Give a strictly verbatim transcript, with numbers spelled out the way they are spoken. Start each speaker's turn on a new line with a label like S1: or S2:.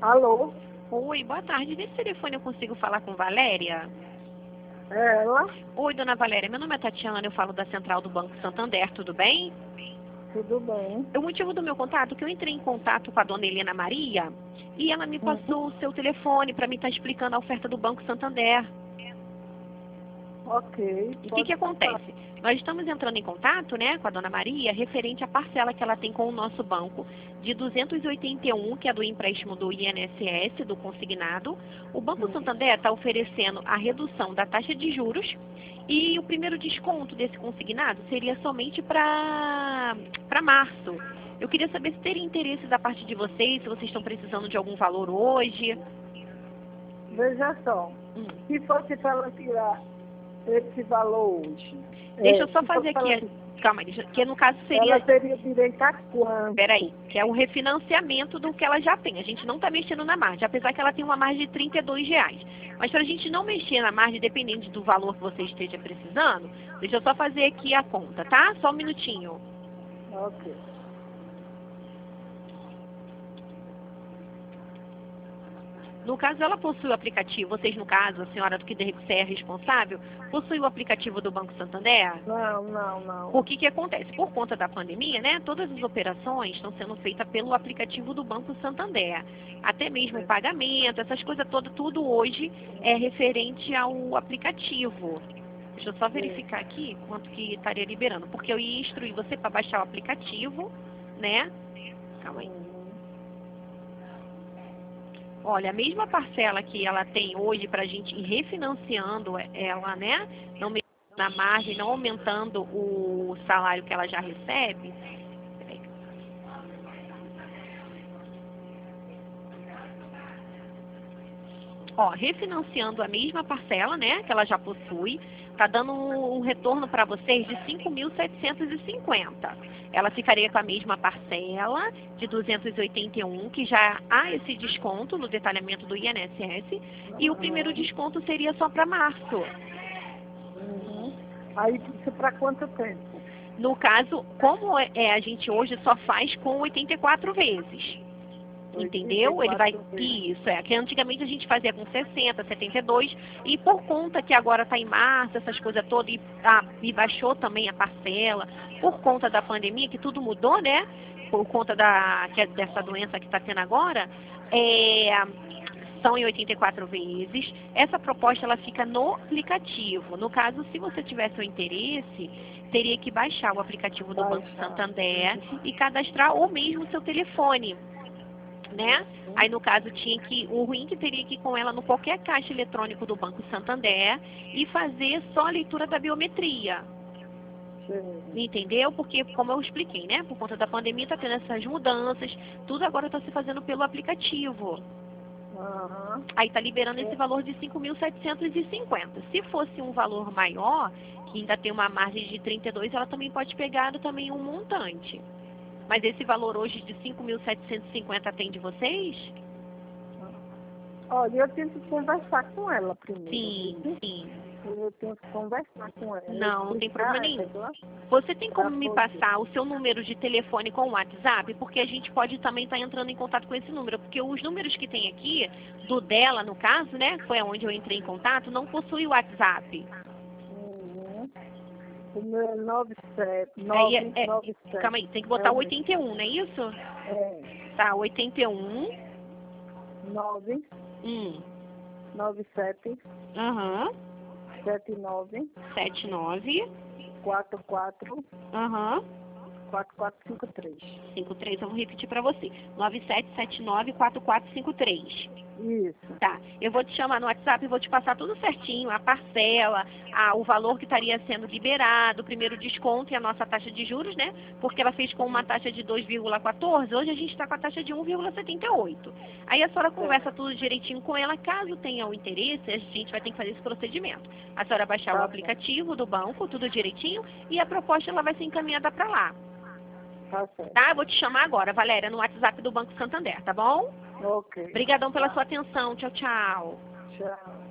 S1: Alô?
S2: Oi, boa tarde. Nesse telefone eu consigo falar com Valéria?
S1: É ela?
S2: Oi, dona Valéria. Meu nome é Tatiana, eu falo da Central do Banco Santander, tudo bem?
S1: Tudo bem.
S2: O motivo do meu contato é que eu entrei em contato com a dona Helena Maria e ela me passou o seu telefone para mim estar explicando a oferta do Banco Santander.
S1: Ok.
S2: E o que que acontece? Nós estamos entrando em contato, né, com a dona Maria, referente à parcela que ela tem com o nosso banco, de duzentos e oitenta e um, que é do empréstimo do I N S S, do consignado. O Banco Santander está oferecendo a redução da taxa de juros e o primeiro desconto desse consignado seria somente para para março. Eu queria saber se teria interesse da parte de vocês, se vocês estão precisando de algum valor hoje.
S1: Veja só.
S2: Hum.
S1: Se fosse para ela tirar esse valor hoje.
S2: Deixa
S1: é,
S2: eu só
S1: se
S2: fazer
S1: fosse
S2: aqui.
S1: pra
S2: Calma aí, deixa- que no caso
S1: ela,
S2: seria.
S1: ela teria direito a quanto?
S2: Peraí, que é o refinanciamento do que ela já tem. A gente não está mexendo na margem, apesar que ela tem uma margem de trinta e dois reais. Mas para a gente não mexer na margem, dependendo do valor que você esteja precisando, deixa eu só fazer aqui a conta, tá? Só um minutinho.
S1: Ok.
S2: No caso, ela possui o aplicativo, vocês no caso, a senhora do que você é responsável, possui o aplicativo do Banco Santander?
S1: Não, não, não.
S2: O que que acontece? Por conta da pandemia, né, todas as operações estão sendo feitas pelo aplicativo do Banco Santander. Até mesmo o pagamento, essas coisas todas, tudo hoje é referente ao aplicativo. Deixa eu só verificar aqui quanto que estaria liberando, porque eu ia instruir você para baixar o aplicativo, né? Calma aí. Olha, a mesma parcela que ela tem hoje para a gente ir refinanciando ela, né? Não mexendo na margem, não aumentando o salário que ela já recebe. Ó, refinanciando a mesma parcela, né? Que ela já possui, tá dando um retorno para vocês de cinco mil setecentos e cinquenta. Ela ficaria com a mesma parcela de duzentos e oitenta e um, que já há esse desconto no detalhamento do I N S S, e o primeiro desconto seria só para março.
S1: Uhum. Aí isso para quanto tempo?
S2: No caso, como é, a gente hoje só faz com oitenta e quatro vezes. Entendeu? Ele vai. Isso, é. Que antigamente a gente fazia com sessenta, setenta e dois, e por conta que agora está em março, essas coisas todas, e, ah, e baixou também a parcela, por conta da pandemia, que tudo mudou, né? Por conta da, que é dessa doença que está tendo agora, é, são em oitenta e quatro vezes. Essa proposta ela fica no aplicativo. No caso, se você tivesse o interesse, teria que baixar o aplicativo do Banco Santander e cadastrar ou mesmo o seu telefone. Né? Aí no caso tinha que, o ruim que teria que ir com ela no qualquer caixa eletrônico do Banco Santander e fazer só a leitura da biometria.
S1: Sim.
S2: Entendeu? Porque, como eu expliquei, né? Por conta da pandemia está tendo essas mudanças, tudo agora está se fazendo pelo aplicativo.
S1: Uhum.
S2: Aí está liberando esse valor de cinco mil setecentos e cinquenta. Se fosse um valor maior, que ainda tem uma margem de trinta e dois, ela também pode pegar também um montante. Mas esse valor hoje de cinco mil setecentos e cinquenta atende vocês?
S1: Olha, eu tenho que conversar com ela primeiro.
S2: Sim,
S1: viu?
S2: sim.
S1: Eu tenho que conversar com ela.
S2: Não, não tem problema nenhum.
S1: Ela.
S2: Você tem como
S1: Pra
S2: me
S1: poder.
S2: passar o seu número de telefone com o WhatsApp? Porque a gente pode também estar entrando em contato com esse número. Porque os números que tem aqui, do dela, no caso, né? Que foi onde eu entrei em contato, não possui o WhatsApp.
S1: Uhum. O meu é nove sete.
S2: Aí, é, é,
S1: nove sete.
S2: calma aí, tem que botar
S1: É
S2: o
S1: o
S2: oitenta e um, não é isso?
S1: É.
S2: Tá, oitenta e um.
S1: nove.
S2: Hum.
S1: nove sete.
S2: Aham.
S1: sete nove.
S2: sete nove.
S1: quatro quatro.
S2: Aham.
S1: quatro quatro cinco três.
S2: cinco três, eu vou repetir para você. nove sete sete nove quatro quatro cinco três.
S1: Isso.
S2: Tá, eu vou te chamar no WhatsApp e vou te passar tudo certinho, a parcela, a, o valor que estaria sendo liberado, o primeiro desconto e a nossa taxa de juros, né? Porque ela fez com uma taxa de dois vírgula quatorze, hoje a gente está com a taxa de um vírgula setenta e oito. Aí a senhora conversa tudo direitinho com ela, caso tenha o interesse, a gente vai ter que fazer esse procedimento. A senhora baixar o aplicativo do banco, tudo direitinho, e a proposta ela vai ser encaminhada para lá.
S1: Tá certo.
S2: Tá? Eu vou te chamar agora, Valéria, no WhatsApp do Banco Santander, tá bom?
S1: Ok.
S2: Obrigadão pela sua atenção. Tchau, tchau.
S1: Tchau.